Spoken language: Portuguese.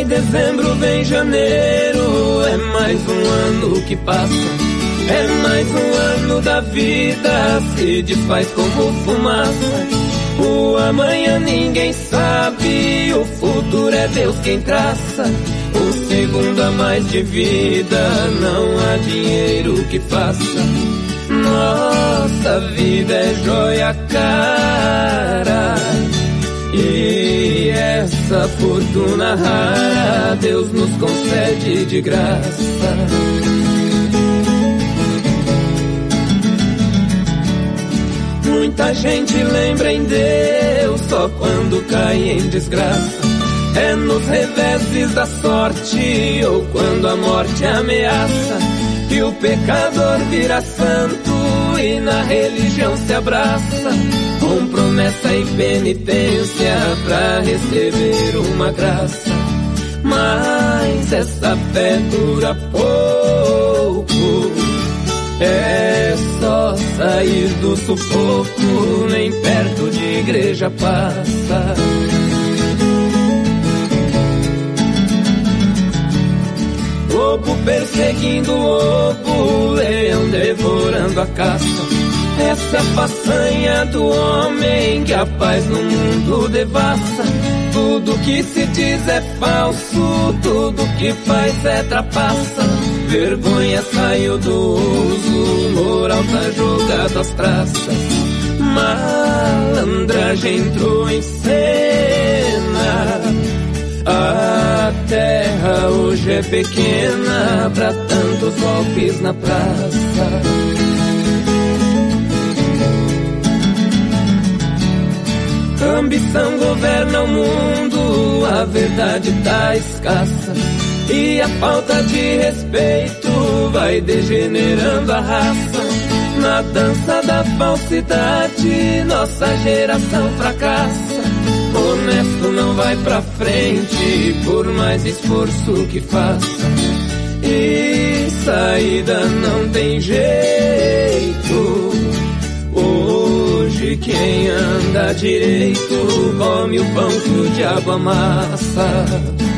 vai dezembro, vem janeiro, é mais um ano que passa, é mais um ano da vida, se desfaz como fumaça. O amanhã ninguém sabe, o futuro é Deus quem traça. O segundo a mais de vida, não há dinheiro que faça. Nossa vida é joia cara, e essa fortuna rara Deus nos concede de graça. Muita gente lembra em Deus só quando cai em desgraça. É nos reveses da sorte ou quando a morte ameaça que o pecador vira santo e na religião se abraça, com promessa e penitência pra receber uma graça. Mas essa fé dura pouco, é só sair do sufoco, nem perto de igreja passa. Lobo perseguindo lobo, leão devorando a caça. Essa façanha do homem que a paz no mundo devassa. Tudo que se diz é falso, tudo que faz é trapaça. Vergonha saiu do uso, moral tá jogado às traças. Malandragem entrou em cena. A terra hoje é pequena pra tantos golpes na praça. A ambição governa o mundo, a verdade tá escassa, e a falta de respeito vai degenerando a raça. Na dança da falsidade, nossa geração fracassa. Honesto não vai pra frente, por mais esforço que faça. E saída não tem jeito. Hoje quem anda direito come o pão que o diabo amassa.